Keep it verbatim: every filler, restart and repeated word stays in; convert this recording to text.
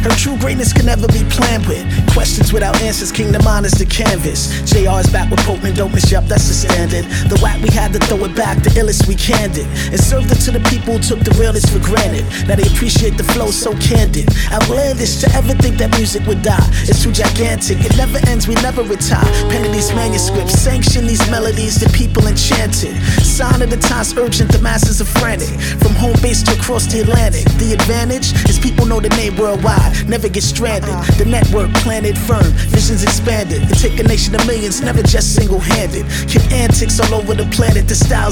Her true greatness can never be planned with. Questions without answers, Kingdom Mind is the canvas. J R is back with potent dopeness, yup, that's the standard. The whack we had to throw it back, the illest we candid. And served it to the people who took the realness for granted. Now they appreciate the flow so candid. Outlandish to ever think that music would die. It's too gigantic, it never ends, we never retire. Penning these manuscripts, sanction these melodies, the people enchanted. Sign of the times urgent, the masses are frantic. From home base to across the Atlantic. The advantage is people know the name worldwide, never get stranded. The network planted firm, visions expanded. It take a nation of millions, never just single-handed. Kid antics all over the planet, the styles